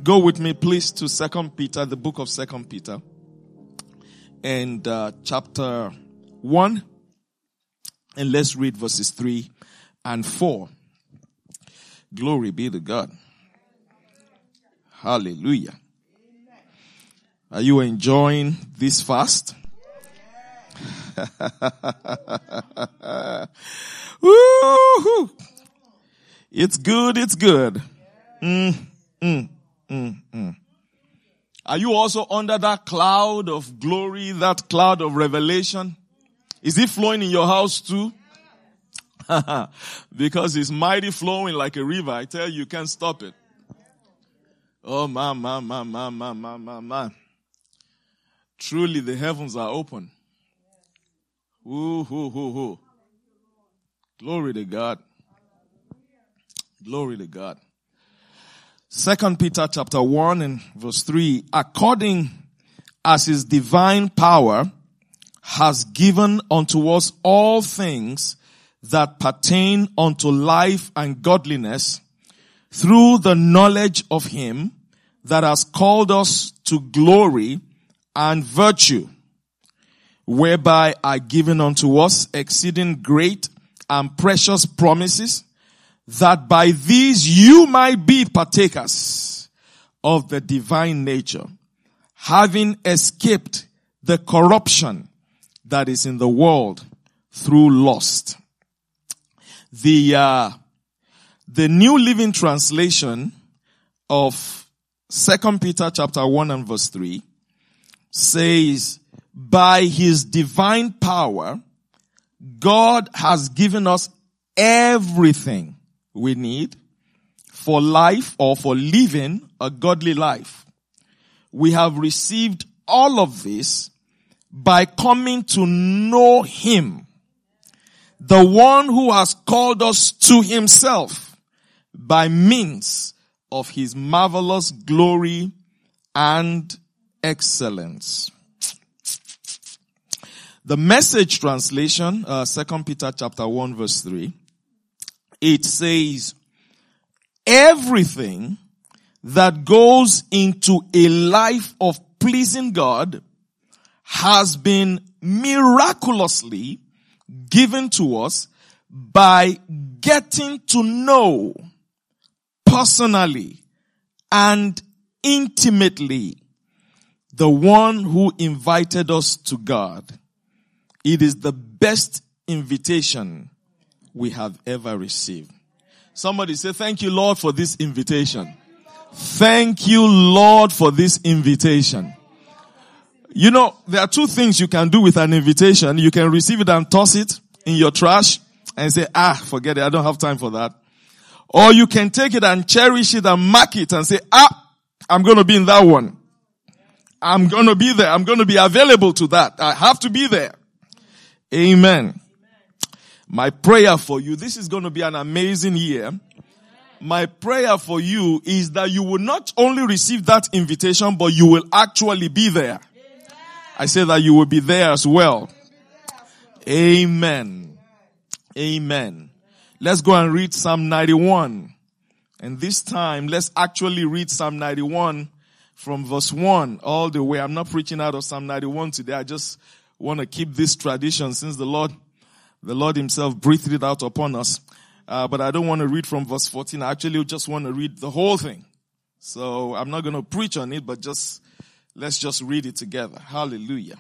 Go with me, please, to 2 Peter, the book of 2 Peter, and chapter 1, and let's read verses 3 and 4. Glory be to God. Hallelujah. Are you enjoying this fast? Woo-hoo. It's good, it's good. Are you also under that cloud of glory, that cloud of revelation? Is it flowing in your house too? Because it's mighty flowing like a river. I tell you, you can't stop it. Oh, man. Truly, the heavens are open. Ooh. Glory to God. Glory to God. 2 Peter chapter 1 and verse 3. According as his divine power has given unto us all things that pertain unto life and godliness, through the knowledge of him that has called us to glory and virtue, whereby are given unto us exceeding great and precious promises, that by these you might be partakers of the divine nature, having escaped the corruption that is in the world through lust. The New Living Translation of 2 Peter chapter 1 and verse 3 says, by his divine power, God has given us everything we need for life or for living a godly life. We have received all of this by coming to know him, the one who has called us to himself by means of his marvelous glory and excellence. The Message translation, 2 Peter chapter 1 verse 3, it says, everything that goes into a life of pleasing God has been miraculously given to us by getting to know personally and intimately the one who invited us to God. It is the best invitation we have ever received. Somebody say, thank you, Lord, for this invitation. Thank you, Lord, for this invitation. You know, there are two things you can do with an invitation. You can receive it and toss it in your trash and say, forget it, I don't have time for that. Or you can take it and cherish it and mark it and say, I'm going to be in that one. I'm going to be there. I'm going to be available to that. I have to be there. Amen. My prayer for you, this is going to be an amazing year. My prayer for you is that you will not only receive that invitation, but you will actually be there. I say that you will be there as well. Amen. Amen. Let's go and read Psalm 91. And this time, let's actually read Psalm 91 from verse 1 all the way. I'm not preaching out of Psalm 91 today. I just want to keep this tradition since the Lord himself breathed it out upon us. But I don't want to read from verse 14. I actually just want to read the whole thing. So I'm not going to preach on it, but let's just read it together. Hallelujah.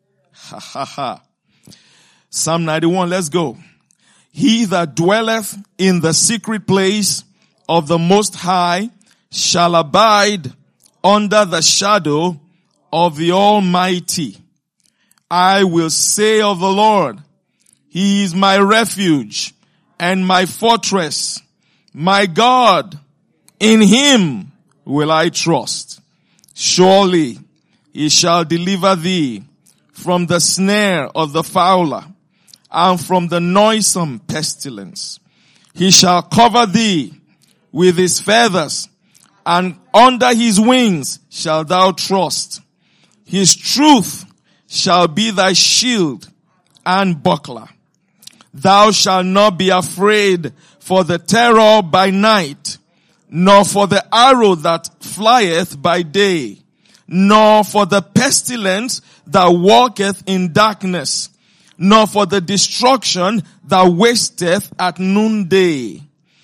Psalm 91, let's go. He that dwelleth in the secret place of the Most High shall abide under the shadow of the Almighty. I will say of the Lord, he is my refuge and my fortress, my God, in him will I trust. Surely he shall deliver thee from the snare of the fowler and from the noisome pestilence. He shall cover thee with his feathers, and under his wings shalt thou trust. His truth shall be thy shield and buckler. Thou shalt not be afraid for the terror by night, nor for the arrow that flieth by day, nor for the pestilence that walketh in darkness, nor for the destruction that wasteth at noonday.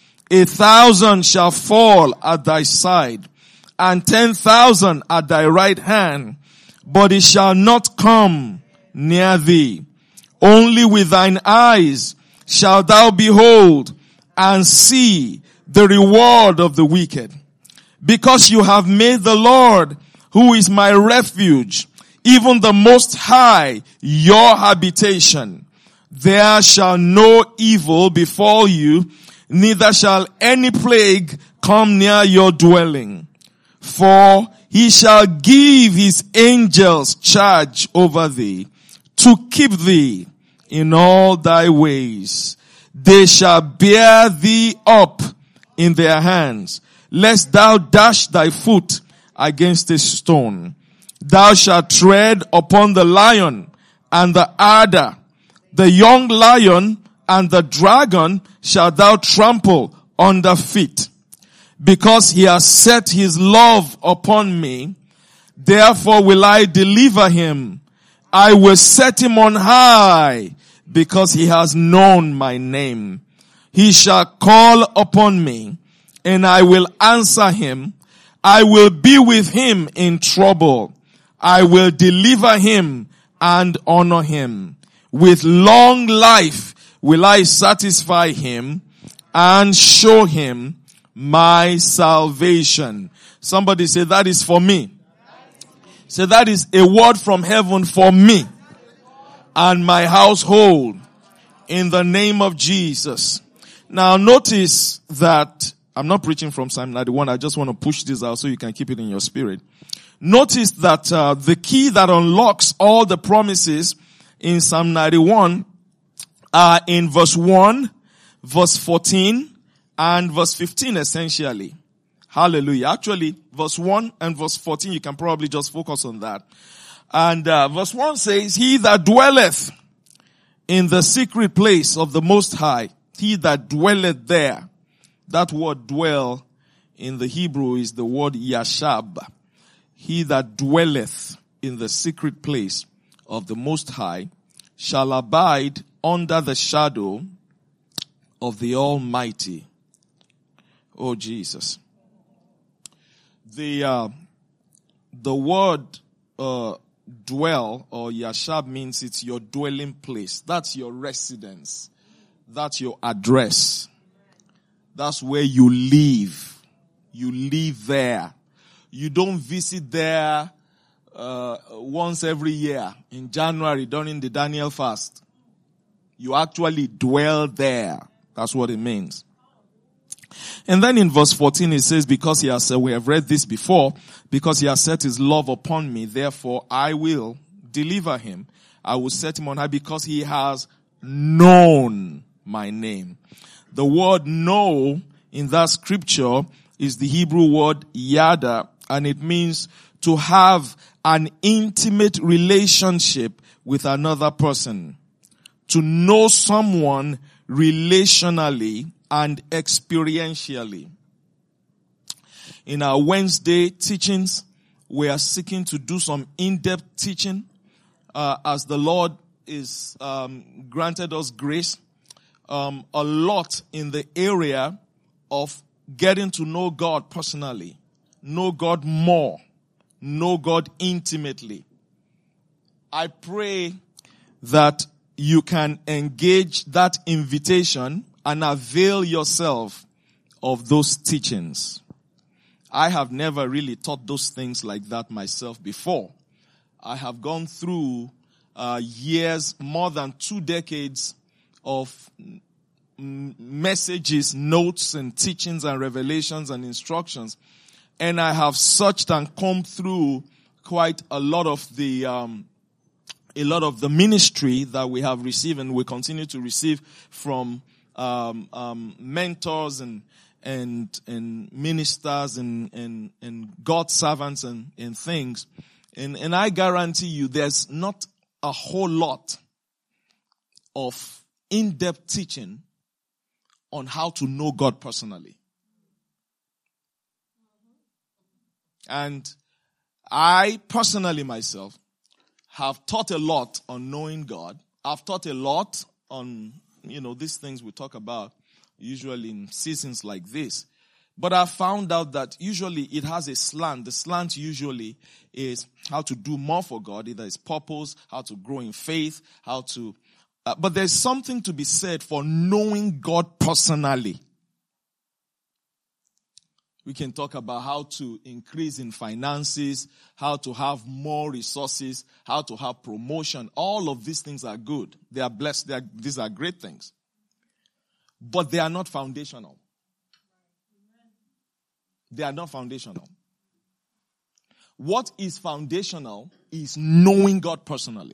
1,000 shall fall at thy side, and 10,000 at thy right hand, but it shall not come near thee. Only with thine eyes shalt thou behold and see the reward of the wicked. Because you have made the Lord, who is my refuge, even the Most High, your habitation, there shall no evil befall you, neither shall any plague come near your dwelling. For he shall give his angels charge over thee, to keep thee in all thy ways. They shall bear thee up in their hands, lest thou dash thy foot against a stone. Thou shalt tread upon the lion and the adder, the young lion and the dragon shalt thou trample under feet. Because he has set his love upon me, therefore will I deliver him. I will set him on high, because he has known my name. He shall call upon me, and I will answer him. I will be with him in trouble. I will deliver him and honor him. With long life will I satisfy him and show him my salvation. Somebody say, that is for me. Say, that is a word from heaven for me and my household, in the name of Jesus. Now notice that I'm not preaching from Psalm 91. I just want to push this out so you can keep it in your spirit. Notice that the key that unlocks all the promises in Psalm 91 are in verse 1, verse 14, and verse 15 essentially. Hallelujah. Actually, verse 1 and verse 14, you can probably just focus on that. And verse 1 says, he that dwelleth in the secret place of the Most High, he that dwelleth there. That word dwell in the Hebrew is the word yashab. He that dwelleth in the secret place of the Most High shall abide under the shadow of the Almighty. Oh, Jesus. The word dwell or yashab means it's your dwelling place. That's your residence. That's your address. That's where you live. You live there. You don't visit there once every year in January during the Daniel fast. You actually dwell there. That's what it means. And then in verse 14 it says, because he has said, we have read this before, because he has set his love upon me, therefore I will deliver him. I will set him on high, because he has known my name. The word know in that scripture is the Hebrew word yada, and it means to have an intimate relationship with another person. To know someone relationally and experientially. In our Wednesday teachings, we are seeking to do some in-depth teaching as the Lord is granted us grace. A lot in the area of getting to know God personally, know God more, know God intimately. I pray that you can engage that invitation and avail yourself of those teachings. I have never really taught those things like that myself before. I have gone through years, more than 2 decades of messages, notes, and teachings and revelations and instructions. And I have searched and combed through quite a lot of the ministry that we have received and we continue to receive from mentors and ministers and God servants and things. And I guarantee you there's not a whole lot of in-depth teaching on how to know God personally. And I personally myself have taught a lot on knowing God. I've taught a lot on, these things we talk about usually in seasons like this. But I found out that usually it has a slant. The slant usually is how to do more for God. Either it's purpose, how to grow in faith, but there's something to be said for knowing God personally. We can talk about how to increase in finances, how to have more resources, how to have promotion. All of these things are good. They are blessed. These are great things. But they are not foundational. They are not foundational. What is foundational is knowing God personally.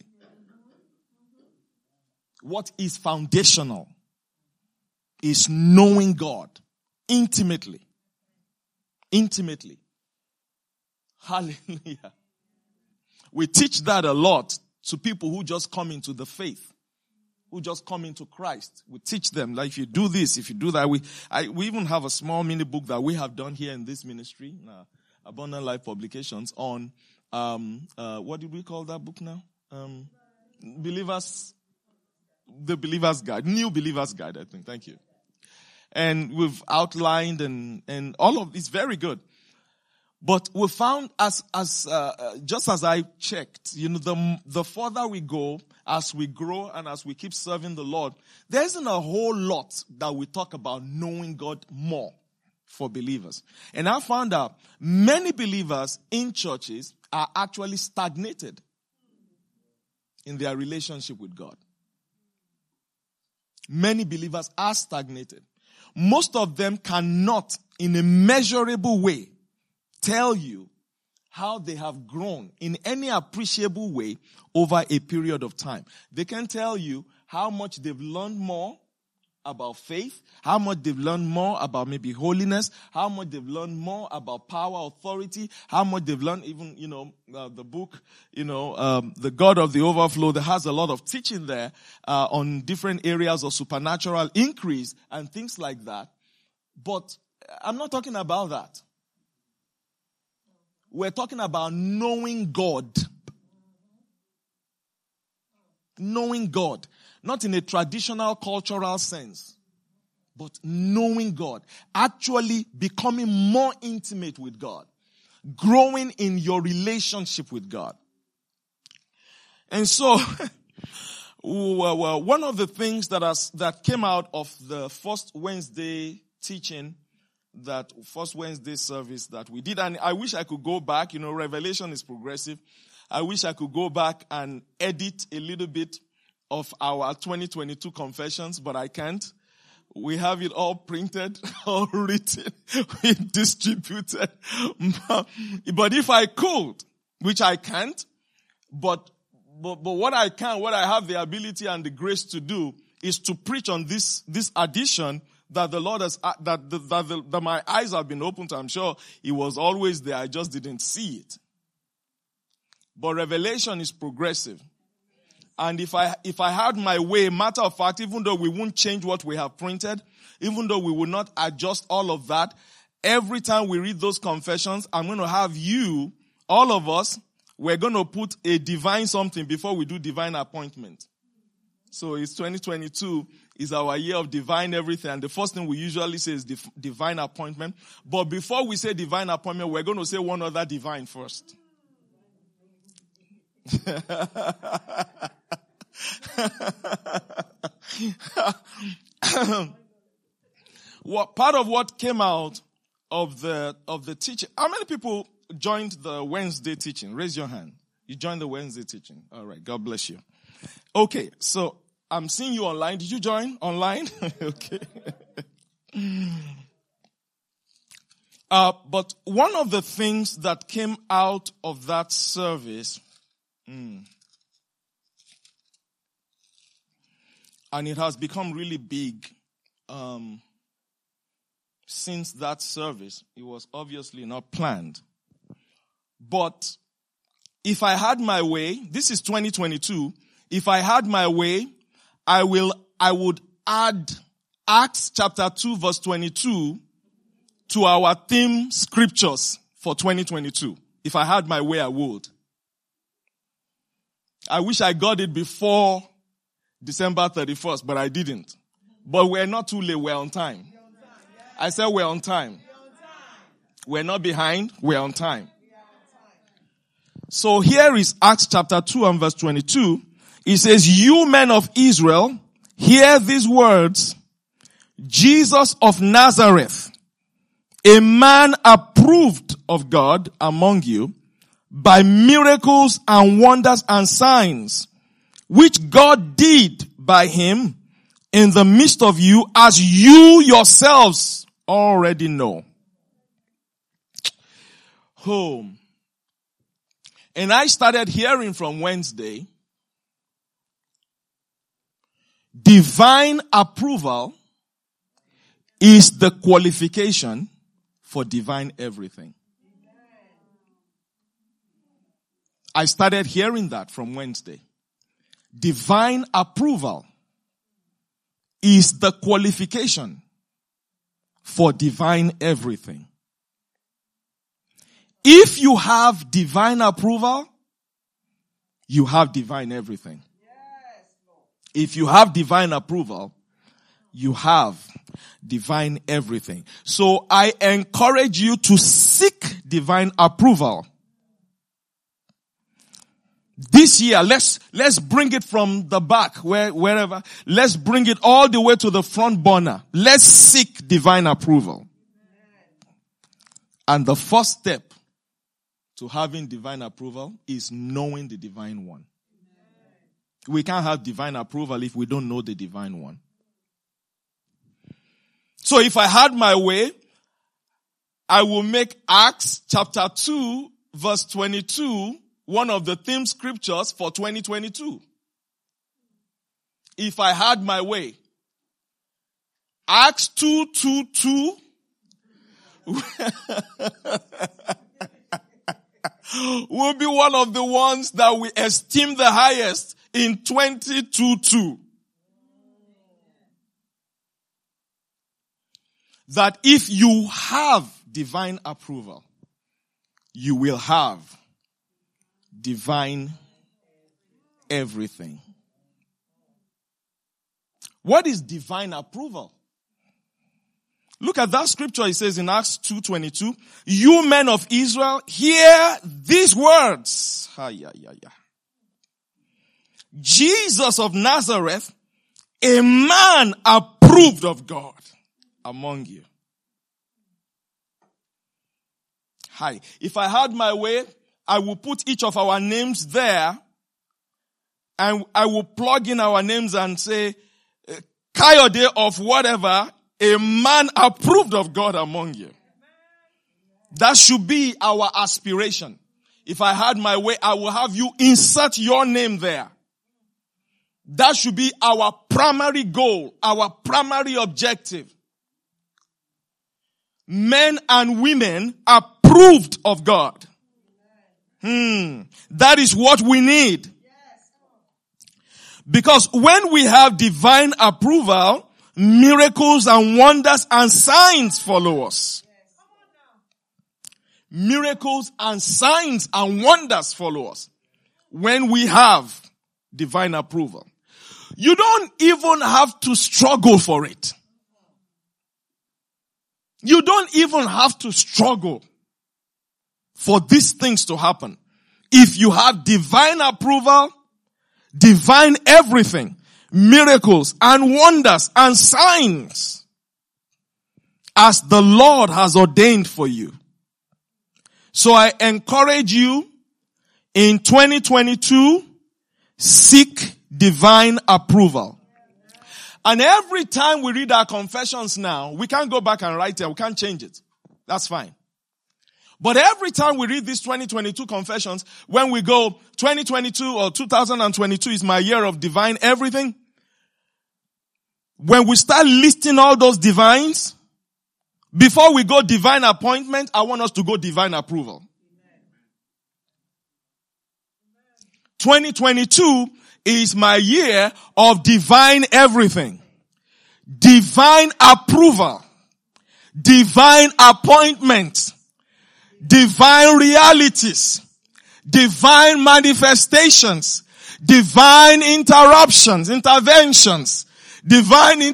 What is foundational is knowing God intimately. Intimately. Hallelujah. We teach that a lot to people who just come into the faith, who just come into Christ. We teach them, like, if you do this, if you do that. We even have a small mini book that we have done here in this ministry, Abundant Life Publications, on, what did we call that book now? The Believer's Guide, New Believer's Guide, I think. Thank you. And we've outlined and all of it's very good. But we found just as I checked, the further we go, as we grow and as we keep serving the Lord, there isn't a whole lot that we talk about knowing God more for believers. And I found out many believers in churches are actually stagnated in their relationship with God. Many believers are stagnated. Most of them cannot, in a measurable way, tell you how they have grown in any appreciable way over a period of time. They can tell you how much they've learned more about faith, how much they've learned more about maybe holiness, how much they've learned more about power, authority, how much they've learned even, the book, The God of the Overflow, that has a lot of teaching there on different areas of supernatural increase and things like that. But I'm not talking about that. We're talking about knowing God. Knowing God. Not in a traditional cultural sense, but knowing God. Actually becoming more intimate with God. Growing in your relationship with God. And so, one of the things that came out of the first Wednesday teaching, that first Wednesday service that we did, and I wish I could go back, Revelation is progressive. I wish I could go back and edit a little bit of our 2022 confessions, but I can't. We have it all printed, all written, distributed. But if I could, which I can't, but what I can, what I have the ability and the grace to do is to preach on this addition that the Lord has, that my eyes have been opened to. I'm sure it was always there. I just didn't see it. But Revelation is progressive. And if I had my way, matter of fact, even though we won't change what we have printed, even though we will not adjust all of that, every time we read those confessions, I'm going to have you, all of us, we're going to put a divine something before we do divine appointment. So it's 2022 is our year of divine everything. And the first thing we usually say is divine appointment. But before we say divine appointment, we're going to say one other divine first. Part of what came out of the teaching, how many people joined the Wednesday teaching? Raise your hand. You joined the Wednesday teaching. All right. God bless you. Okay. So I'm seeing you online. Did you join online? Okay. But one of the things that came out of that service, and it has become really big since that service. It was obviously not planned. But if I had my way, this is 2022, if I had my way, I would add Acts chapter 2 verse 22 to our theme scriptures for 2022. If I had my way, I would. I wish I got it before December 31st, but I didn't. But we're not too late, we're on time. I said we're on time. We're not behind, we're on time. So here is Acts chapter 2 and verse 22. It says, you men of Israel, hear these words. Jesus of Nazareth, a man approved of God among you by miracles and wonders and signs, which God did by him in the midst of you, as you yourselves already know. Home. And I started hearing from Wednesday, divine approval is the qualification for divine everything. I started hearing that from Wednesday. Divine approval is the qualification for divine everything. If you have divine approval, you have divine everything. If you have divine approval, you have divine everything. So I encourage you to seek divine approval. This year, let's bring it from the back, wherever. Let's bring it all the way to the front burner. Let's seek divine approval. And the first step to having divine approval is knowing the divine one. We can't have divine approval if we don't know the divine one. So if I had my way, I will make Acts chapter 2 verse 22 one of the theme scriptures for 2022. If I had my way. Acts 2:22 will be one of the ones that we esteem the highest in 2022. That if you have divine approval, you will have divine everything. What is divine approval? Look at that scripture. It says in Acts 2:22, you men of Israel, hear these words. Jesus of Nazareth, a man approved of God among you. If I had my way, I will put each of our names there, and I will plug in our names and say, Kayode of whatever, a man approved of God among you. That should be our aspiration. If I had my way, I will have you insert your name there. That should be our primary goal, our primary objective. Men and women approved of God. That is what we need. Because when we have divine approval, miracles and wonders and signs follow us. Miracles and signs and wonders follow us when we have divine approval. You don't even have to struggle for it. You don't even have to struggle for these things to happen. If you have divine approval, divine everything, miracles and wonders and signs, as the Lord has ordained for you. So I encourage you in 2022, seek divine approval. And every time we read our confessions now, we can't go back and write it. We can't change it. That's fine. But every time we read these 2022 confessions, when we go 2022 or 2022 is my year of divine everything, when we start listing all those divines, before we go divine appointment, I want us to go divine approval. 2022 is my year of divine everything. Divine approval. Divine appointment. divine realities, divine manifestations, divine interventions, and divine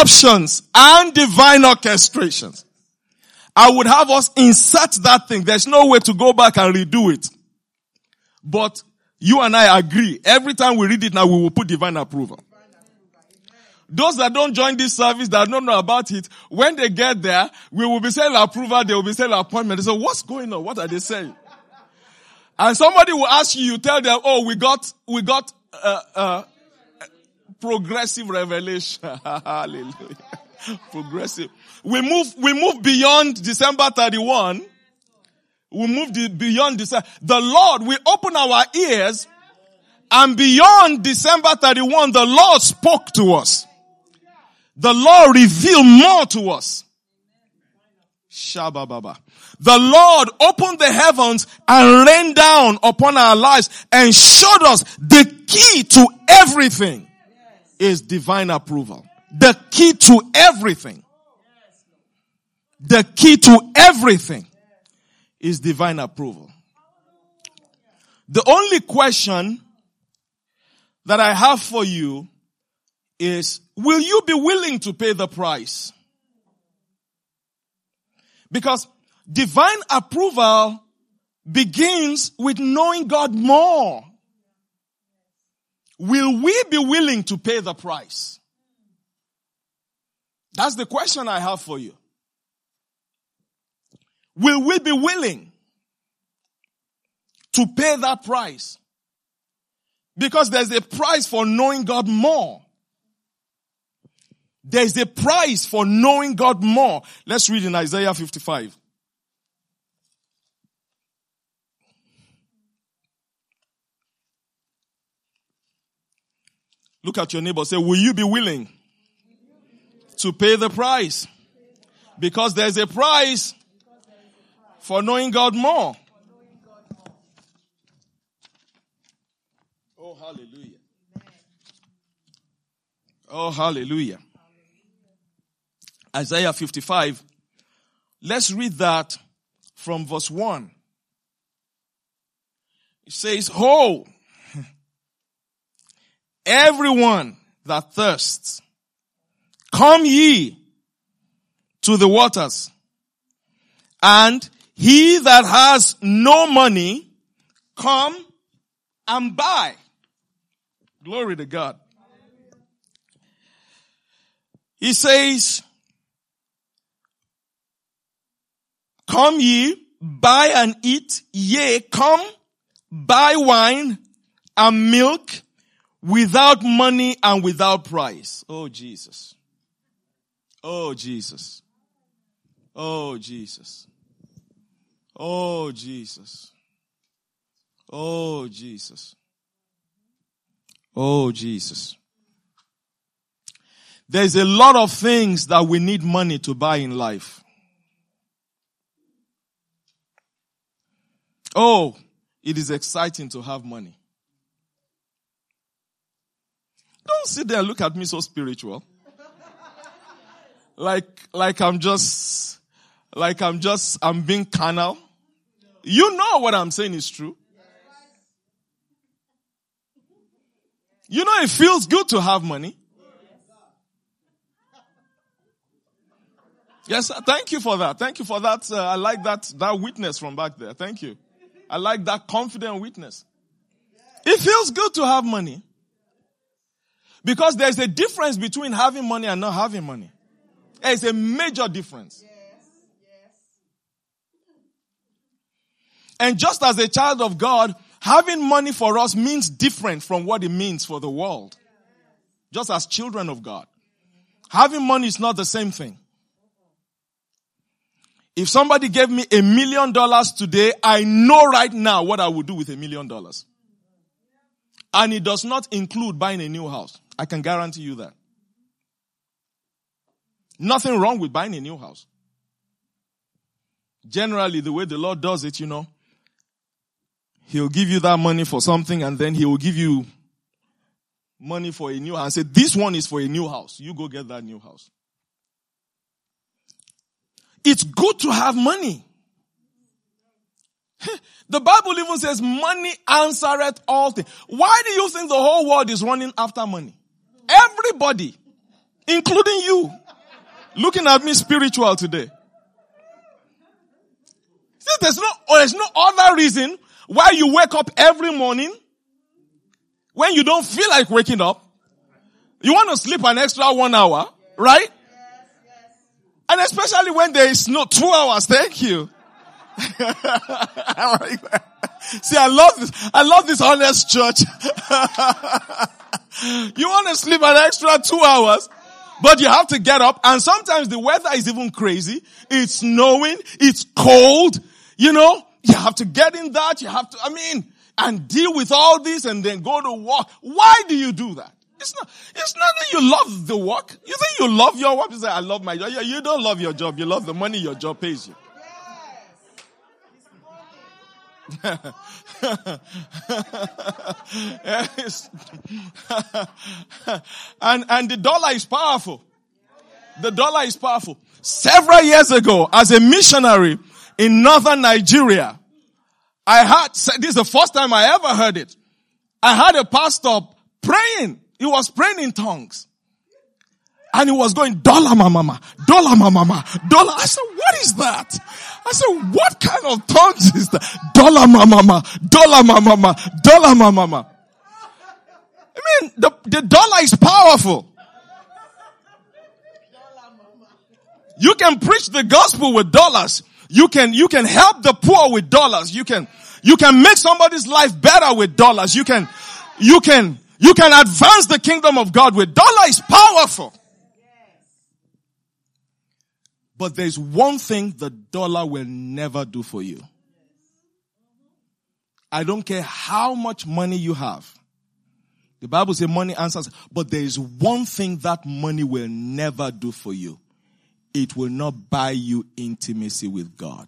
orchestrations. I would have us insert that thing. There's no way to go back and redo it. But you and I agree. Every time we read it now, we will put divine approval. Those that don't join this service, that don't know about it, when they get there, we will be saying approval, they will be saying appointment. They say, what's going on? What are they saying? And somebody will ask you, you tell them, oh, we got progressive revelation. Hallelujah. Progressive. We move beyond December 31. We moved beyond December. The Lord, we open our ears, and beyond December 31, the Lord spoke to us. The Lord revealed more to us. Shabba-baba. The Lord opened the heavens and rained down upon our lives and showed us the key to everything is divine approval. The key to everything. The key to everything is divine approval. The only question that I have for you is, will you be willing to pay the price? Because divine approval begins with knowing God more. Will we be willing to pay the price? That's the question I have for you. Will we be willing to pay that price? Because there's a price for knowing God more. There's a price for knowing God more. Let's read in Isaiah 55. Look at your neighbor. Say, will you be willing to pay the price? Because there's a price for knowing God more. Oh, hallelujah. Oh, hallelujah. Isaiah 55. Let's read that from verse 1. It says, ho, everyone that thirsts, come ye to the waters, and he that has no money, come and buy. Glory to God. He says, come ye, buy and eat, yea, come, buy wine and milk without money and without price. Oh, Jesus. Oh, Jesus. Oh, Jesus. Oh, Jesus. Oh, Jesus. Oh, Jesus. There's a lot of things that we need money to buy in life. Oh, it is exciting to have money. Don't sit there and look at me so spiritual. Like I'm being carnal. You know what I'm saying is true. You know it feels good to have money. Yes, thank you for that. Thank you for that. I like that witness from back there. Thank you. I like that confident witness. It feels good to have money. Because there's a difference between having money and not having money. There's a major difference. And just as a child of God, having money for us means different from what it means for the world. Just as children of God. Having money is not the same thing. If somebody gave me $1 million today, I know right now what I would do with $1 million. And it does not include buying a new house. I can guarantee you that. Nothing wrong with buying a new house. Generally, the way the Lord does it, He'll give you that money for something and then He will give you money for a new house and say, this one is for a new house. You go get that new house. It's good to have money. The Bible even says money answereth all things. Why do you think the whole world is running after money? Everybody, including you, looking at me spiritual today. See, there's no other reason why you wake up every morning when you don't feel like waking up. You want to sleep an extra 1 hour, right? And especially when there is no 2 hours. Thank you. See, I love this honest church. You want to sleep an extra 2 hours, but you have to get up. And sometimes the weather is even crazy. It's snowing. It's cold. You know, you have to get in that. You have to, and deal with all this and then go to work. Why do you do that? It's not that you love the work. You think you love your work? You say, I love my job. Yeah, you don't love your job. You love the money your job pays you. And the dollar is powerful. The dollar is powerful. Several years ago, as a missionary in northern Nigeria, this is the first time I ever heard it. I had a pastor praying. He was praying in tongues. And he was going, dollar mama, dollar mama, dollar. I said, what is that? I said, what kind of tongues is that? Dollar mama, dollar mama, dollar mama. I mean, the dollar is powerful. You can preach the gospel with dollars. You can help the poor with dollars. You can make somebody's life better with dollars. You can advance the kingdom of God with dollar is powerful. But there's one thing the dollar will never do for you. I don't care how much money you have. The Bible says money answers, but there is one thing that money will never do for you. It will not buy you intimacy with God.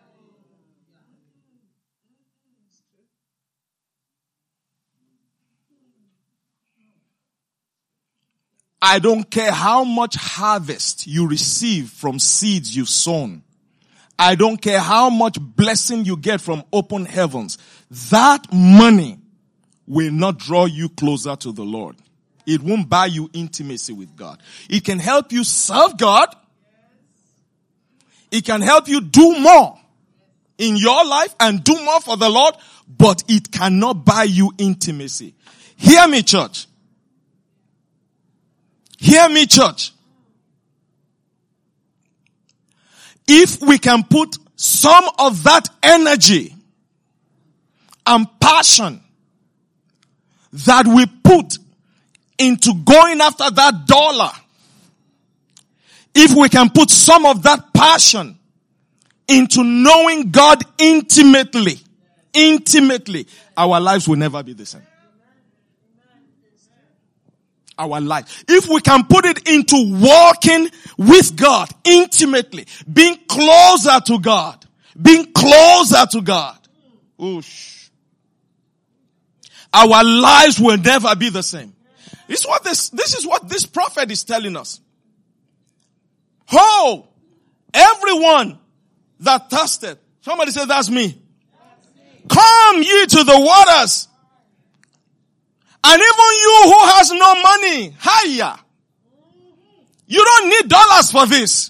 I don't care how much harvest you receive from seeds you've sown. I don't care how much blessing you get from open heavens. That money will not draw you closer to the Lord. It won't buy you intimacy with God. It can help you serve God. It can help you do more in your life and do more for the Lord, but it cannot buy you intimacy. Hear me, church. Hear me, church. If we can put some of that energy and passion that we put into going after that dollar, if we can put some of that passion into knowing God intimately, our lives will never be the same. Our life. If we can put it into walking with God intimately, being closer to God, oosh, our lives will never be the same. This is what this prophet is telling us. Oh, everyone that thirsted. Somebody said, that's me. Come ye to the waters. And even you who has no money, hiya. You don't need dollars for this.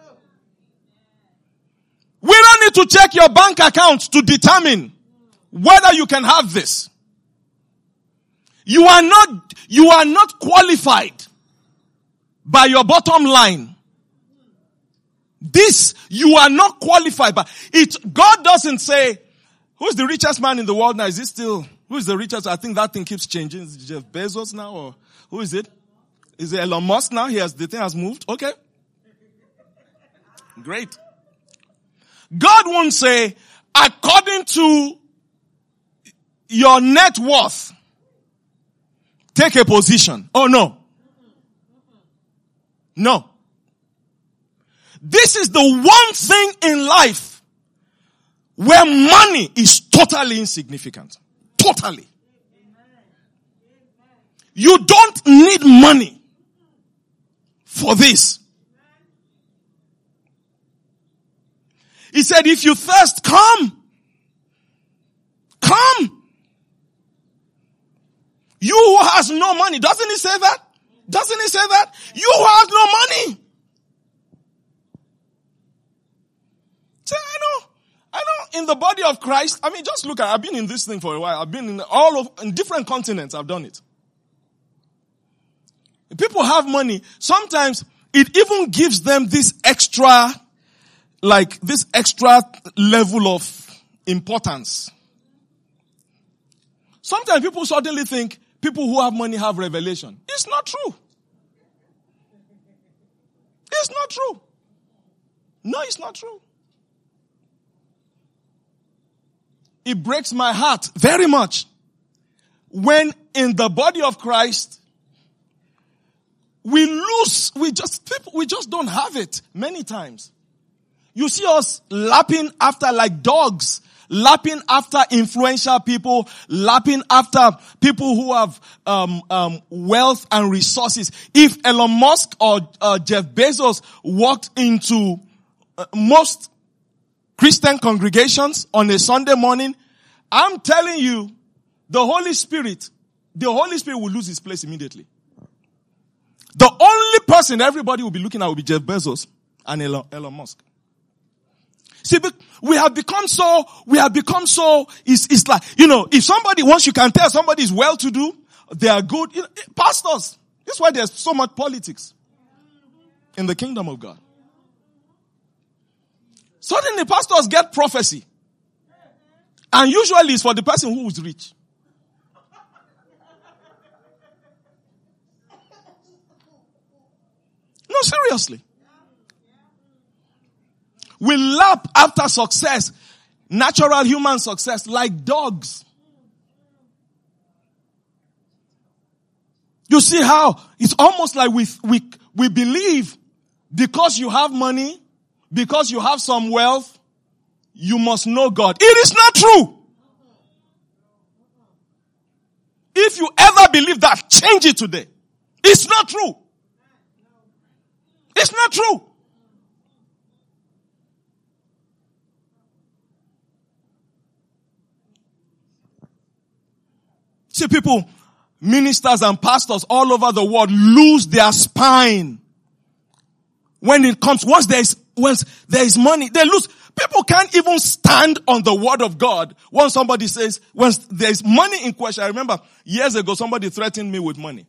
We don't need to check your bank account to determine whether you can have this. You are not qualified by your bottom line. This, you are not qualified by it. God doesn't say, who's the richest man in the world now? Is it still, who is the richest? I think that thing keeps changing. Is it Jeff Bezos now, or who is it? Is it Elon Musk now? The thing has moved. Okay. Great. God won't say, according to your net worth, take a position. Oh no. No. This is the one thing in life where money is totally insignificant. Totally. You don't need money for this. He said, if you thirst, come. You who has no money. Doesn't he say that? Doesn't he say that? You who has no money. Say, I know in the body of Christ, I mean, just look at, I've been in this thing for a while. I've been in different continents. I've done it. People have money. Sometimes it even gives them this extra level of importance. Sometimes people suddenly think people who have money have revelation. It's not true. It's not true. No, it's not true. It breaks my heart very much when in the body of Christ we just don't have it many times. You see us lapping after like dogs, lapping after influential people, lapping after people who have wealth and resources. If Elon Musk or Jeff Bezos walked into most Christian congregations on a Sunday morning, I'm telling you, the Holy Spirit will lose his place immediately. The only person everybody will be looking at will be Jeff Bezos and Elon Musk. See, we have become so, it's like, if somebody, once you can tell somebody is well-to-do, they are good, pastors. This is why there's so much politics in the kingdom of God. Suddenly pastors get prophecy. And usually it's for the person who is rich. No, seriously. We lap after success, natural human success, like dogs. You see how it's almost like we believe because you have money, because you have some wealth, you must know God. It is not true. If you ever believe that, change it today. It's not true. It's not true. See, people, ministers and pastors all over the world lose their spine when it comes. Once there is money, they lose. People can't even stand on the word of God. When somebody says, when there is money in question, I remember years ago somebody threatened me with money.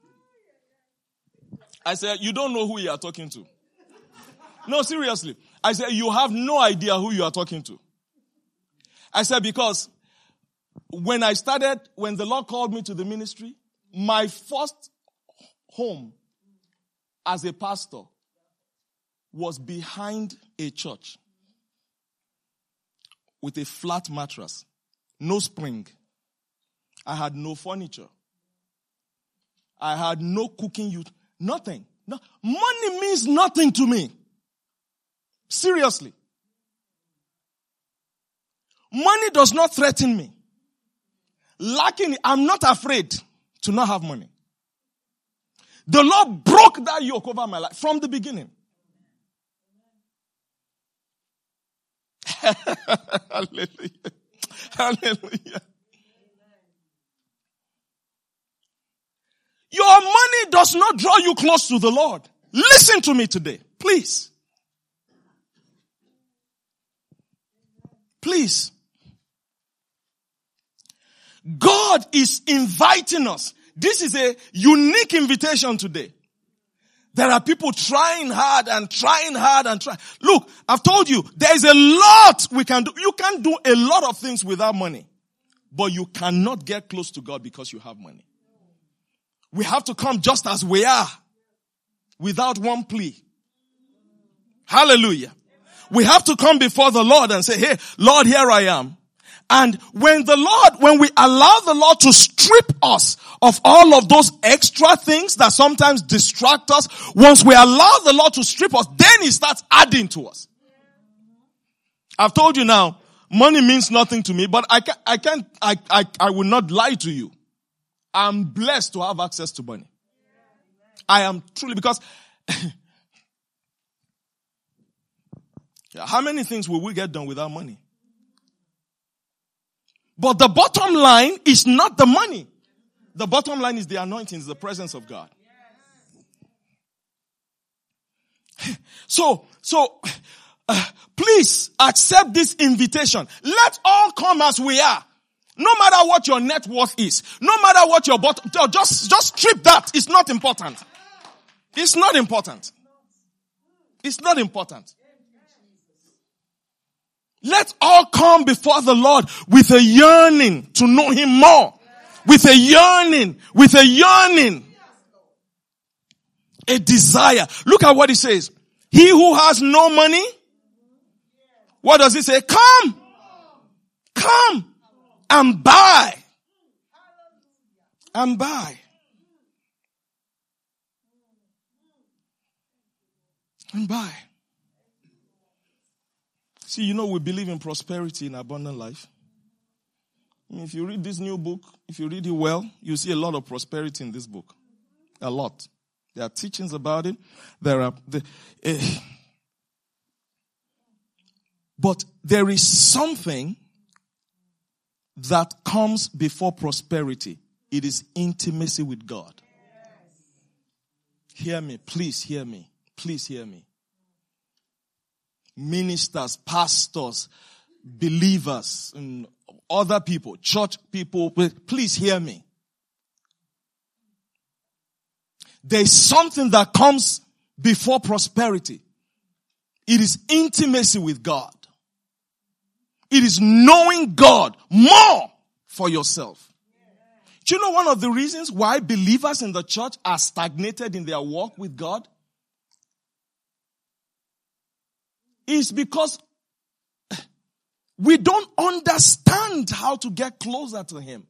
I said, you don't know who you are talking to. No, seriously. I said, you have no idea who you are talking to. I said, because when the Lord called me to the ministry, my first home as a pastor was behind a church with a flat mattress, no spring. I had no furniture. I had no cooking nothing. No, money means nothing to me. Seriously. Money does not threaten me. Lacking, I'm not afraid to not have money. The Lord broke that yoke over my life from the beginning. Hallelujah. Hallelujah. Your money does not draw you close to the Lord. Listen to me today, please. Please. God is inviting us. This is a unique invitation today. There are people trying hard and trying. Look, I've told you, there is a lot we can do. You can do a lot of things without money. But you cannot get close to God because you have money. We have to come just as we are, without one plea. Hallelujah. We have to come before the Lord and say, hey, Lord, here I am. And when we allow the Lord to strip us of all of those extra things that sometimes distract us, once we allow the Lord to strip us, then He starts adding to us. I've told you now, money means nothing to me, but I will not lie to you. I'm blessed to have access to money. I am truly, because how many things will we get done without money? But the bottom line is not the money. The bottom line is the anointing, is the presence of God. So, please accept this invitation. Let all come as we are. No matter what your net worth is. No matter what your bottom, just strip that. It's not important. It's not important. It's not important. Let all come before the Lord with a yearning to know Him more. With a yearning. A desire. Look at what He says. He who has no money, what does He say? Come and buy. And buy. And buy. See, you know we believe in prosperity in abundant life. I mean, if you read this new book, if you read it well, you see a lot of prosperity in this book. A lot. There are teachings about it. But there is something that comes before prosperity. It is intimacy with God. Hear me. Please hear me. Please hear me. Ministers, pastors, believers, and other people, church people, please hear me. There is something that comes before prosperity. It is intimacy with God. It is knowing God more for yourself. Do you know one of the reasons why believers in the church are stagnated in their walk with God? Is because we don't understand how to get closer to Him.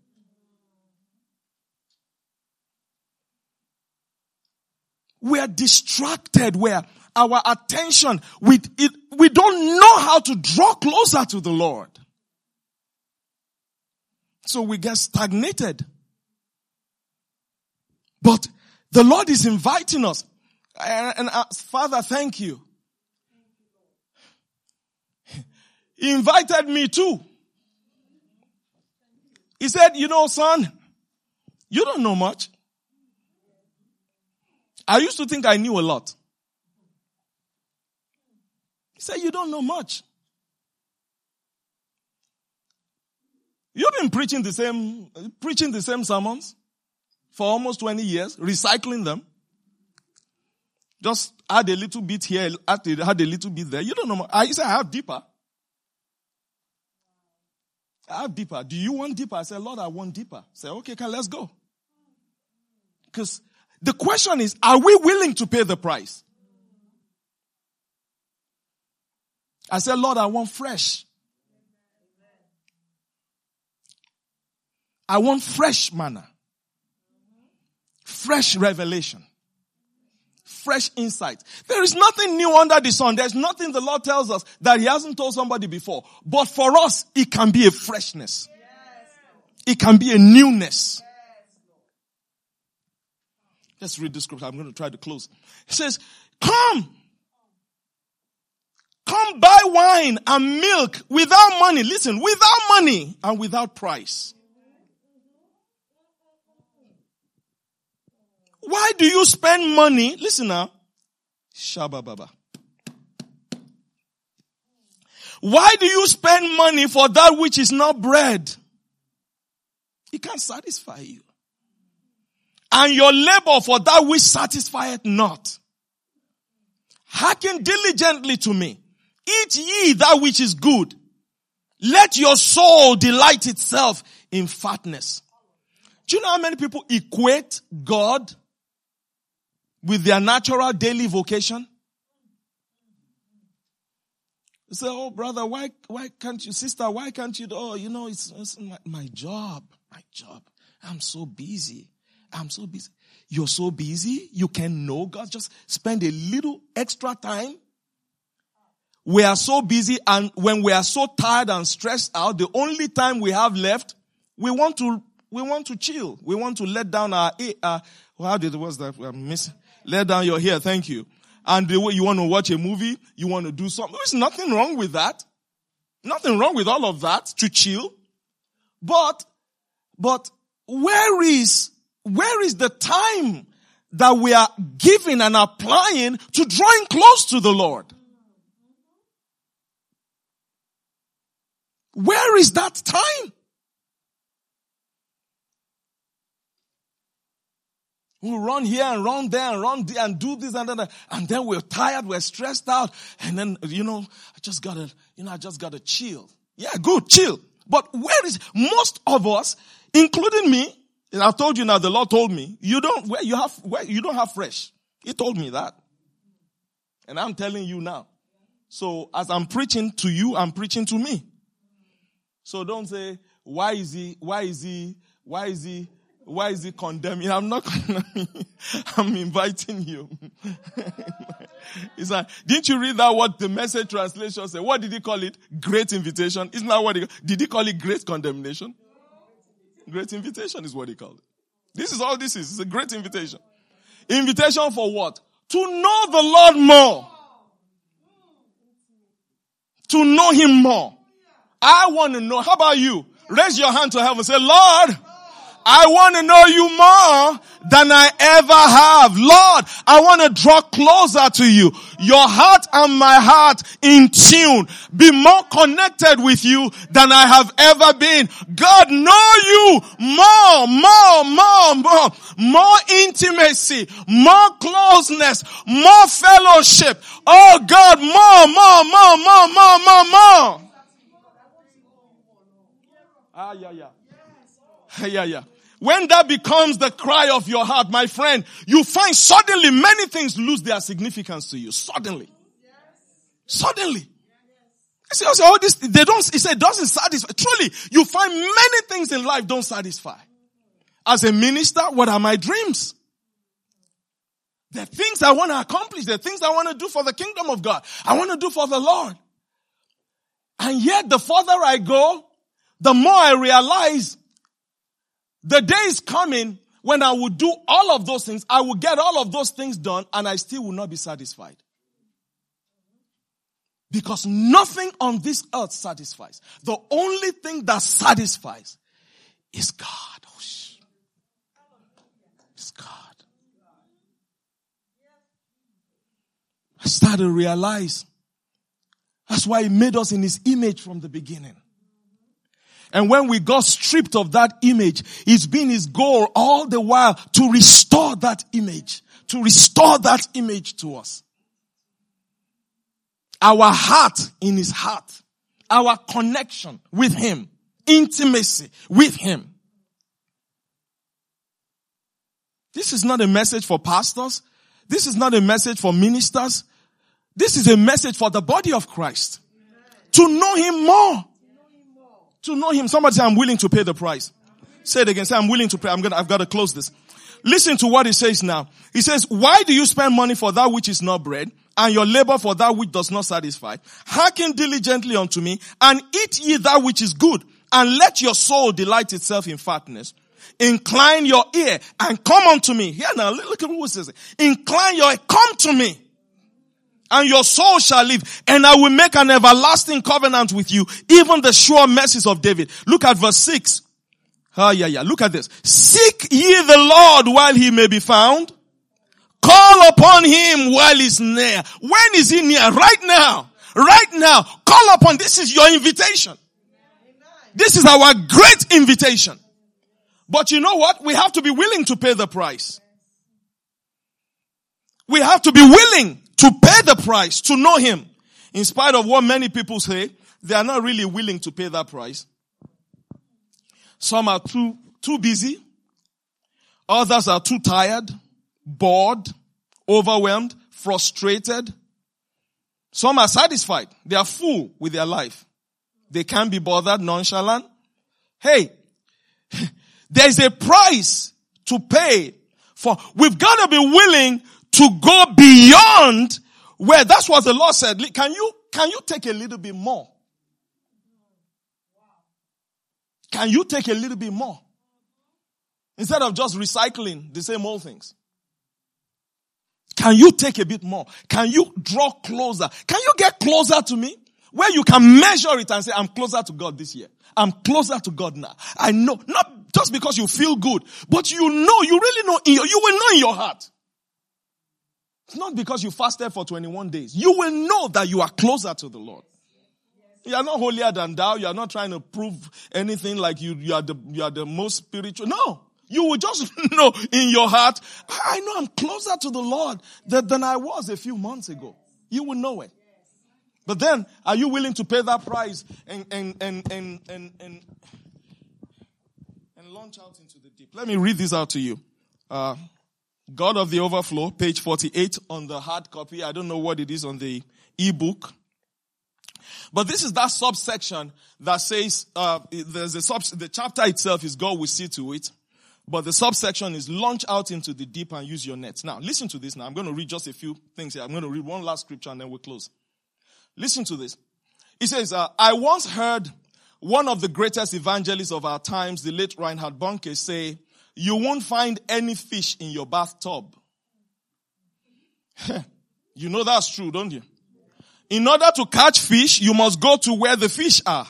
We are distracted where our attention, we don't know how to draw closer to the Lord. So we get stagnated. But the Lord is inviting us. And Father, thank you. He invited me too. He said, you know, son, you don't know much. I used to think I knew a lot. He said, you don't know much. You've been preaching the same sermons for almost 20 years, recycling them. Just add a little bit here, add a little bit there. You don't know much. He said, I have deeper. I have deeper. Do you want deeper? I said, Lord, I want deeper. I said, okay, let's go. Because the question is, are we willing to pay the price? I said, Lord, I want fresh. I want fresh manna. Fresh revelation. Fresh insight. There is nothing new under the sun. There's nothing the Lord tells us that He hasn't told somebody before. But for us, it can be a freshness. It can be a newness. Let's read the scripture. I'm going to try to close. It says, come buy wine and milk without money. Listen, without money and without price. Why do you spend money? Listen now. Shabababa. Why do you spend money for that which is not bread? It can't satisfy you. And your labor for that which satisfieth not. Hearken diligently to me. Eat ye that which is good. Let your soul delight itself in fatness. Do you know how many people equate God with their natural daily vocation? You say, oh brother, why can't you, sister, why can't you, oh, you know, it's my job. I'm so busy. You're so busy, you can know God. Just spend a little extra time. We are so busy, and when we are so tired and stressed out, the only time we have left, we want to chill. We want to let down what's that? I'm missing. Let down your hair, thank you. And the way you want to watch a movie, you want to do something. There's nothing wrong with that. Nothing wrong with all of that, to chill. But where is the time that we are giving and applying to drawing close to the Lord? Where is that time? We'll run here and run there and run there and do this and that. And then we're tired, we're stressed out. And then, I just gotta chill. Yeah, good, chill. But most of us, including me, and I've told you now, the Lord told me, you don't have fresh. He told me that. And I'm telling you now. So as I'm preaching to you, I'm preaching to me. So don't say, why is he condemning? I'm not condemning. I'm inviting you. It's like, didn't you read that what the Message translation said? What did he call it? Great invitation. Isn't that what did he call it? Great condemnation? Great invitation is what he called it. This is all this is. It's a great invitation. Invitation for what? To know the Lord more. To know him more. I want to know. How about you? Raise your hand to heaven. Say, Lord, I want to know you more than I ever have. Lord, I want to draw closer to you. Your heart and my heart in tune. Be more connected with you than I have ever been. God, know you more intimacy, more closeness, more fellowship. Oh God, more. Yeah. When that becomes the cry of your heart, my friend, you find suddenly many things lose their significance to you. Suddenly. You say, it doesn't satisfy. Truly, you find many things in life don't satisfy. As a minister, what are my dreams? The things I want to accomplish, the things I want to do for the kingdom of God. I want to do for the Lord. And yet, the further I go, the more I realize the day is coming when I will do all of those things. I will get all of those things done and I still will not be satisfied. Because nothing on this earth satisfies. The only thing that satisfies is God. It's God. I started to realize that's why he made us in his image from the beginning. And when we got stripped of that image, it's been his goal all the while to restore that image. To restore that image to us. Our heart in his heart. Our connection with him. Intimacy with him. This is not a message for pastors. This is not a message for ministers. This is a message for the body of Christ. To know him more. To know him. Somebody say, I'm willing to pay the price. Say it again. Say, I'm willing to pay. I've got to close this. Listen to what he says now. He says, why do you spend money for that which is not bread, and your labor for that which does not satisfy? Hearken diligently unto me, and eat ye that which is good, and let your soul delight itself in fatness. Incline your ear, and come unto me. Here now, look at what it says. Incline your ear, come to me. And your soul shall live, and I will make an everlasting covenant with you, even the sure mercies of David. Look at verse 6. Look at this. Seek ye the Lord while he may be found. Call upon him while he's near. When is he near? Right now. Right now. Call upon. This is your invitation. This is our great invitation. But you know what? We have to be willing to pay the price. We have to be willing to pay the price, to know him. In spite of what many people say, they are not really willing to pay that price. Some are too busy. Others are too tired, bored, overwhelmed, frustrated. Some are satisfied. They are full with their life. They can't be bothered, nonchalant. Hey, there's a price to pay for. We've got to be willing to go beyond where, that's what the Lord said. Can you take a little bit more? Can you take a little bit more? Instead of just recycling the same old things. Can you take a bit more? Can you draw closer? Can you get closer to me? Where you can measure it and say, I'm closer to God this year. I'm closer to God now. I know. Not just because you feel good. But you really know, you will know in your heart. It's not because you fasted for 21 days. You will know that you are closer to the Lord. You are not holier than thou. You are not trying to prove anything like you are the most spiritual. No. You will just know in your heart, I know I'm closer to the Lord than I was a few months ago. You will know it. But then, are you willing to pay that price and launch out into the deep? Let me read this out to you. God of the Overflow, page 48 on the hard copy. I don't know what it is on the ebook. But this is that subsection that says, the chapter itself is God will see to it. But the subsection is launch out into the deep and use your nets. Now, listen to this now. I'm going to read just a few things here. I'm going to read one last scripture and then we'll close. Listen to this. It says, I once heard one of the greatest evangelists of our times, the late Reinhard Bonnke, say, you won't find any fish in your bathtub. You know that's true, don't you? In order to catch fish, you must go to where the fish are.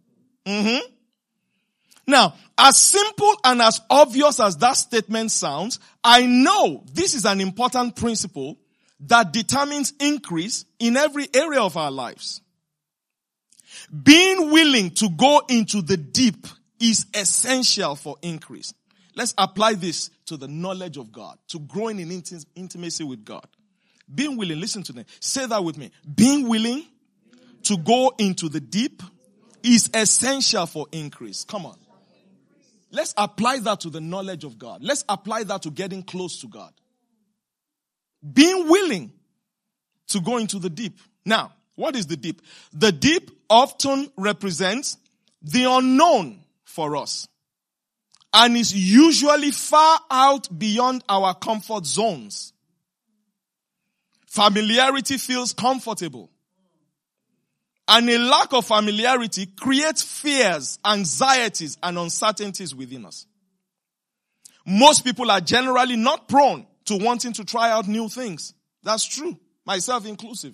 Now, as simple and as obvious as that statement sounds, I know this is an important principle that determines increase in every area of our lives. Being willing to go into the deep is essential for increase. Let's apply this to the knowledge of God, to growing in intimacy with God. Being willing, listen to me. Say that with me. Being willing to go into the deep is essential for increase. Come on. Let's apply that to the knowledge of God. Let's apply that to getting close to God. Being willing to go into the deep. Now, what is the deep? The deep often represents the unknown for us and is usually far out beyond our comfort zones. Familiarity feels comfortable. And a lack of familiarity creates fears, anxieties, and uncertainties within us. Most people are generally not prone to wanting to try out new things. That's true. Myself inclusive.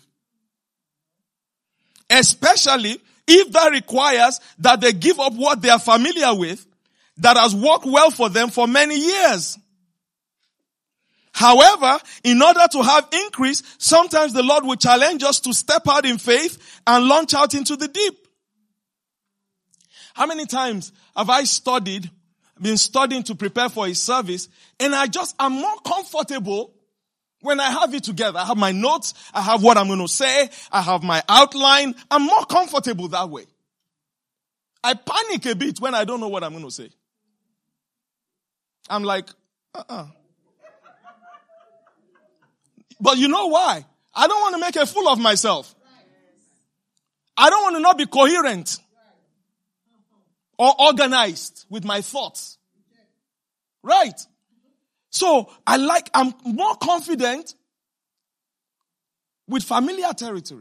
Especially if that requires that they give up what they are familiar with that has worked well for them for many years. However, in order to have increase, sometimes the Lord will challenge us to step out in faith and launch out into the deep. How many times have I been studying to prepare for a service, and I'm more comfortable when I have it together. I have my notes, I have what I'm going to say, I have my outline. I'm more comfortable that way. I panic a bit when I don't know what I'm going to say. I'm like, But you know why? I don't want to make a fool of myself. I don't want to not be coherent or organized with my thoughts. Right? So I'm more confident with familiar territory.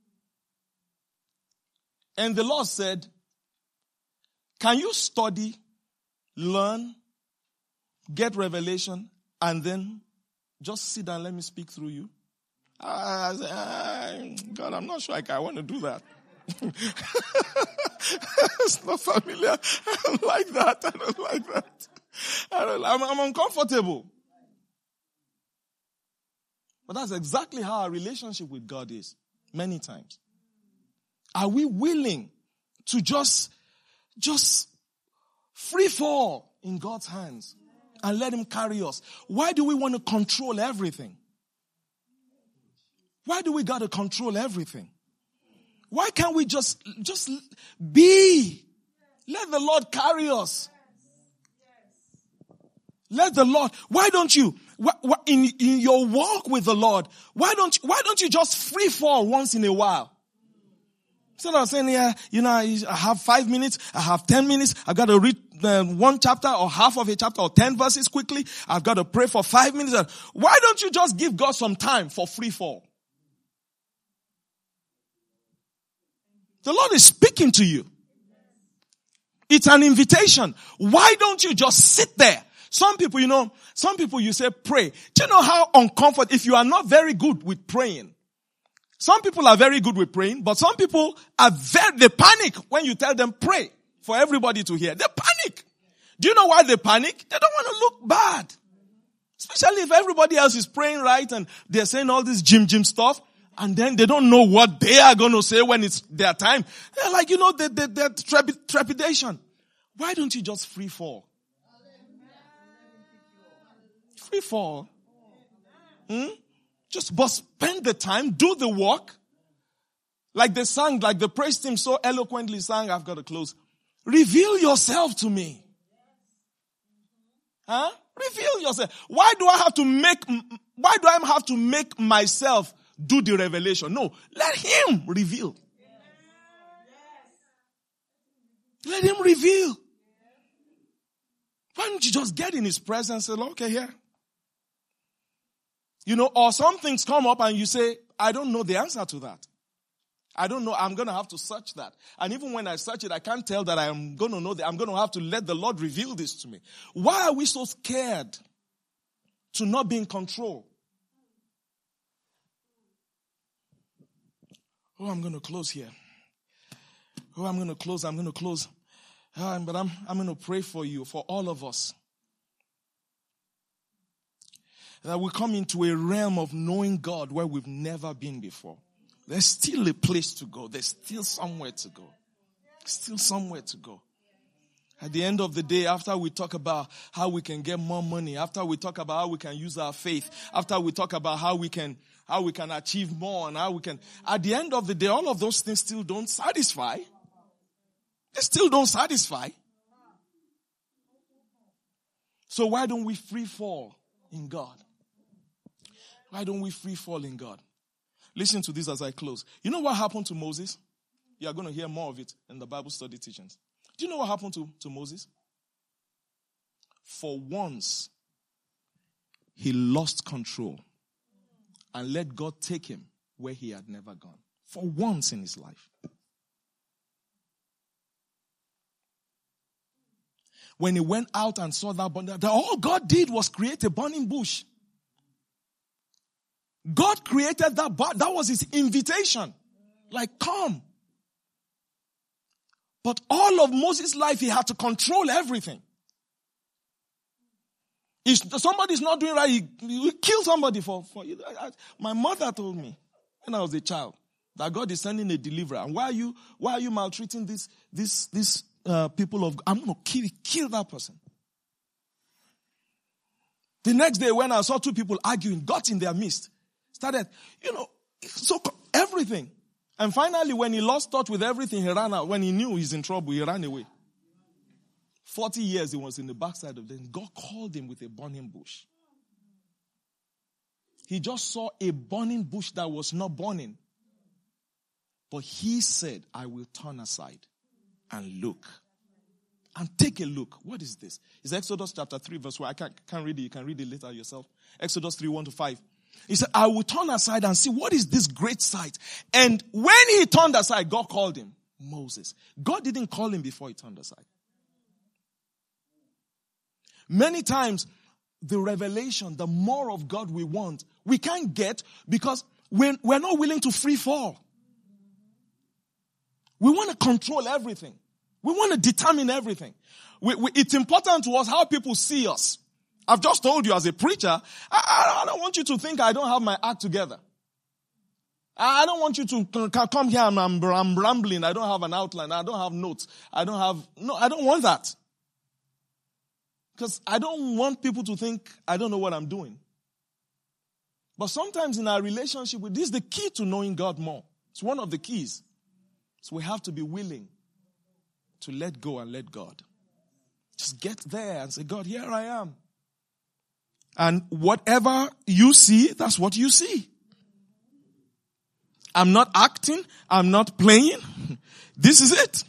And the Lord said, can you study, learn, get revelation, and then just sit down, let me speak through you? I said, God, I'm not sure I want to do that. It's not familiar. I don't like that. I'm uncomfortable. But that's exactly how our relationship with God is many times. Are we willing to just free fall in God's hands and let Him carry us? Why do we want to control everything? Why do we got to control everything? Why can't we just be? Let the Lord carry us. Let the Lord. Why don't you, in your walk with the Lord, why don't you just free fall once in a while? Instead of saying, I have 5 minutes, I have 10 minutes, I've got to read one chapter or half of a chapter or 10 verses quickly, I've got to pray for 5 minutes. Why don't you just give God some time for free fall? The Lord is speaking to you. It's an invitation. Why don't you just sit there? Some people you say pray. Do you know how uncomfortable, if you are not very good with praying? Some people are very good with praying, but some people they panic when you tell them pray for everybody to hear. They panic. Do you know why they panic? They don't want to look bad. Especially if everybody else is praying right and they're saying all this gym stuff. And then they don't know what they are going to say when it's their time. They're like, they're trepidation. Why don't you just free fall? Free fall. But spend the time, do the work. Like they sang, like the praise team so eloquently sang, I've got to close. Reveal yourself to me. Huh? Reveal yourself. Why do I have to make myself do the revelation? No, let him reveal. Let him reveal. Why don't you just get in his presence and say, okay, here. Or some things come up and you say, I don't know the answer to that. I don't know. I'm going to have to search that. And even when I search it, I can't tell that I'm going to know that. I'm going to have to let the Lord reveal this to me. Why are we so scared to not be in control? Oh, I'm going to close here. Oh, I'm going to close. But I'm going to pray for you, for all of us. That we come into a realm of knowing God where we've never been before. There's still a place to go. There's still somewhere to go. Still somewhere to go. At the end of the day, after we talk about how we can get more money, after we talk about how we can use our faith, after we talk about how we can achieve more and how we can, at the end of the day, all of those things still don't satisfy. They still don't satisfy. So why don't we free fall in God? Why don't we free fall in God? Listen to this as I close. You know what happened to Moses? You are going to hear more of it in the Bible study teachings. Do you know what happened to Moses? For once, he lost control and let God take him where he had never gone. For once in his life. When he went out and saw that burning, all God did was create a burning bush. God created that, that was his invitation. Like, come. But all of Moses' life, he had to control everything. If somebody's not doing right, he kill somebody for my mother told me when I was a child that God is sending a deliverer. And why are you maltreating these people of God? I'm going to kill that person. The next day when I saw two people arguing, got in their midst. Started, so everything. And finally, when he lost touch with everything, he ran out. When he knew he's in trouble, he ran away. 40 years he was in the backside of them. God called him with a burning bush. He just saw a burning bush that was not burning. But he said, I will turn aside and look. And take a look. What is this? It's Exodus chapter 3 verse 1. I can't read it. You can read it later yourself. Exodus 3, 1-5. He said, I will turn aside and see what is this great sight. And when he turned aside, God called him Moses. God didn't call him before he turned aside. Many times, the revelation, the more of God we want, we can't get because we're not willing to free fall. We want to control everything. We want to determine everything. It's important to us how people see us. I've just told you as a preacher, I don't want you to think I don't have my act together. I don't want you to come here and I'm rambling. I don't have an outline. I don't have notes. I don't want that. Because I don't want people to think I don't know what I'm doing. But sometimes in our relationship, this is the key to knowing God more. It's one of the keys. So we have to be willing to let go and let God. Just get there and say, God, here I am. And whatever you see, that's what you see. I'm not acting. I'm not playing. This is it.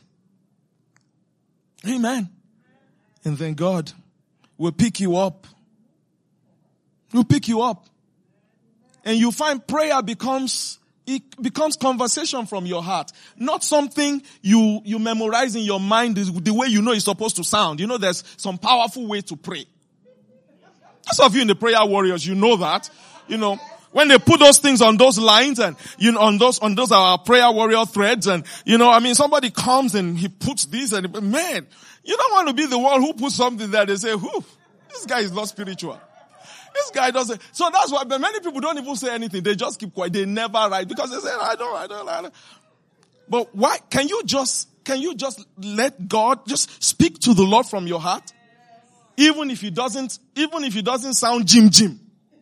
Amen. And then God will pick you up. He'll pick you up. And you find prayer becomes conversation from your heart. Not something you memorize in your mind the way you know it's supposed to sound. There's some powerful way to pray. Some of you in the prayer warriors, you know that. When they put those things on those lines and, on those our prayer warrior threads and, somebody comes and he puts this and man, You don't want to be the one who puts something there. They say, whoo, this guy is not spiritual. This guy doesn't. So that's why many people don't even say anything. They just keep quiet. They never write because they say, I don't. But why? Can you just let God just speak to the Lord from your heart? Even if it doesn't sound Jim.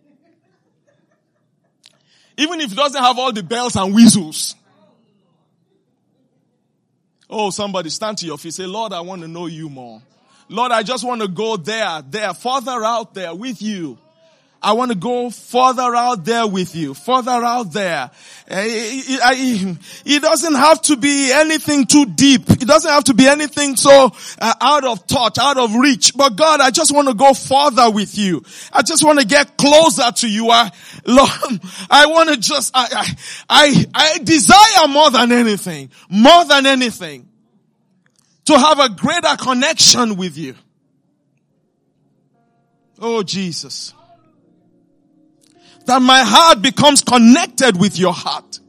Even if it doesn't have all the bells and whistles. Oh, somebody stand to your feet. Say, Lord, I want to know you more. Lord, I just want to go there, further out there with you. I want to go further out there with you, further out there. It doesn't have to be anything too deep. It doesn't have to be anything so out of touch, out of reach. But God, I just want to go further with you. I just want to get closer to you. Lord, I want to just, I desire more than anything, to have a greater connection with you. Oh, Jesus. That my heart becomes connected with your heart.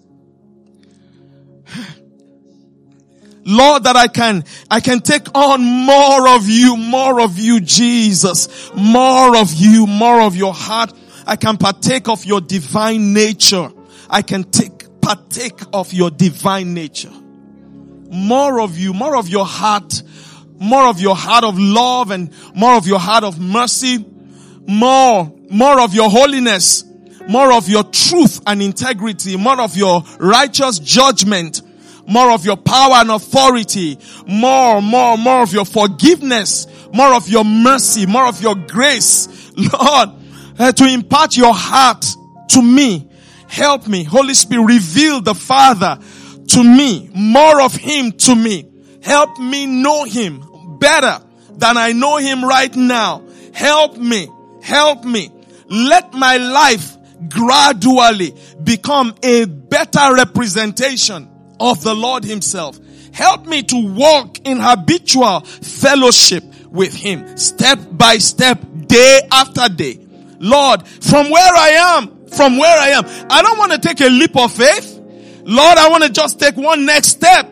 Lord, that I can take on more of you, Jesus. More of you, more of your heart. I can partake of your divine nature. I can partake of your divine nature. More of you, more of your heart of love, and more of your heart of mercy, more of your holiness, more of your truth and integrity, more of your righteous judgment, more of your power and authority, more of your forgiveness, more of your mercy, more of your grace. Lord, to impart your heart to me. Help me. Holy Spirit, reveal the Father to me. More of Him to me. Help me know Him better than I know Him right now. Help me. Let my life gradually become a better representation of the Lord Himself. Help me to walk in habitual fellowship with Him, step by step, day after day. Lord, from where I am, I don't want to take a leap of faith. Lord, I want to just take one next step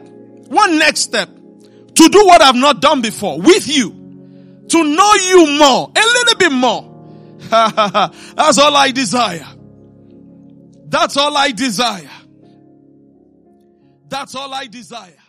to do what I've not done before with you, to know you more, a little bit more. That's all I desire. That's all I desire.